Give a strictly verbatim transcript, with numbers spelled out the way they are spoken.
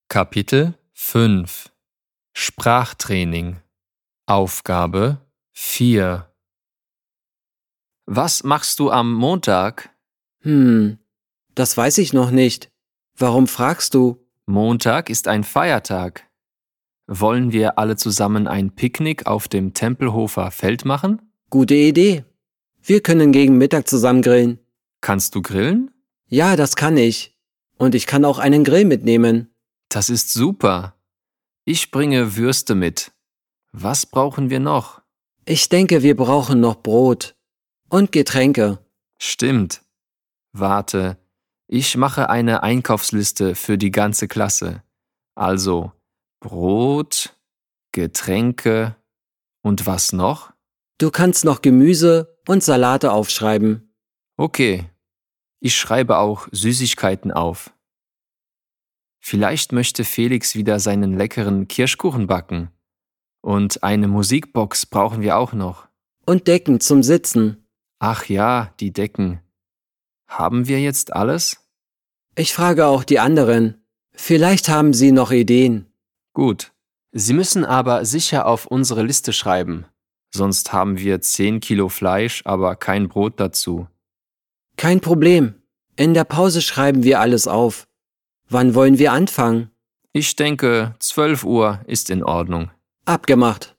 Kapitel fünf Sprachtraining Aufgabe vier Was machst du am Montag? Hm, das weiß ich noch nicht. Warum fragst du? Montag ist ein Feiertag. Wollen wir alle zusammen ein Picknick auf dem Tempelhofer Feld machen? Gute Idee. Wir können gegen Mittag zusammen grillen. Kannst du grillen? Ja, das kann ich. Und ich kann auch einen Grill mitnehmen. Das ist super. Ich bringe Würste mit. Was brauchen wir noch? Ich denke, wir brauchen noch Brot und Getränke. Stimmt. Warte, ich mache eine Einkaufsliste für die ganze Klasse. Also Brot, Getränke und was noch? Du kannst noch Gemüse und Salate aufschreiben. Okay, ich schreibe auch Süßigkeiten auf. Vielleicht möchte Felix wieder seinen leckeren Kirschkuchen backen. Und eine Musikbox brauchen wir auch noch. Und Decken zum Sitzen. Ach ja, die Decken. Haben wir jetzt alles? Ich frage auch die anderen. Vielleicht haben sie noch Ideen. Gut. Sie müssen aber sicher auf unsere Liste schreiben. Sonst haben wir zehn Kilo Fleisch, aber kein Brot dazu. Kein Problem. In der Pause schreiben wir alles auf. Wann wollen wir anfangen? Ich denke, zwölf Uhr ist in Ordnung. Abgemacht.